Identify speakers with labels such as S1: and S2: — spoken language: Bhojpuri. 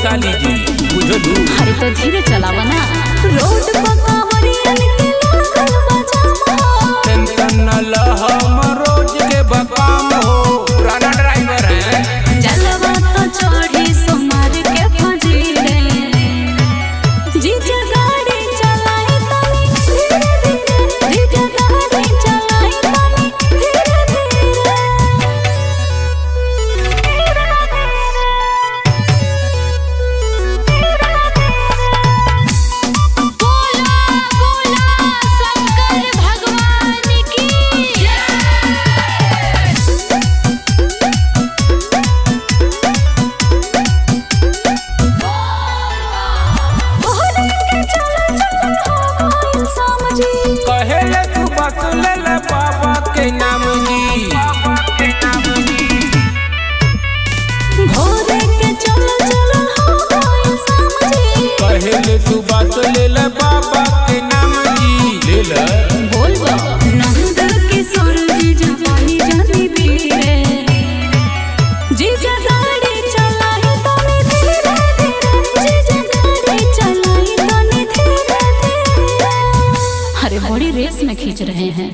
S1: साली जी बुझलू।
S2: अरे तो धीरे चलावा ना, रोड पर कांवरियन के लागल बा जाम।
S1: टेंशन न ल हम रोज के बकाम हो, पुराना ड्राइवर है।
S2: जलवा तो चढ़ी सोमवार के फजीरे, जीजा गाड़ी चलाई तनी धीरे धीरे, जीजा गाड़ी चलाई तनी धीरे धीरे। बोला बोला शंकर भगवान की
S1: कहेले तू बस ले ले बाबा के नाम जी।
S2: भोरे के चलो चलो हो गइल समझी।
S1: कहेले तू बस ले ले बाबा के नाम जी। ले ले
S2: बोल बा नंद किशोर जीजा बनी जानी बीरे, जीजा गाड़ी चलाई तनी धीरे धीरे, जीजा गाड़ी चलाई तनी धीरे धीरे। अरे बड़ी रेस में खींच रहे हैं।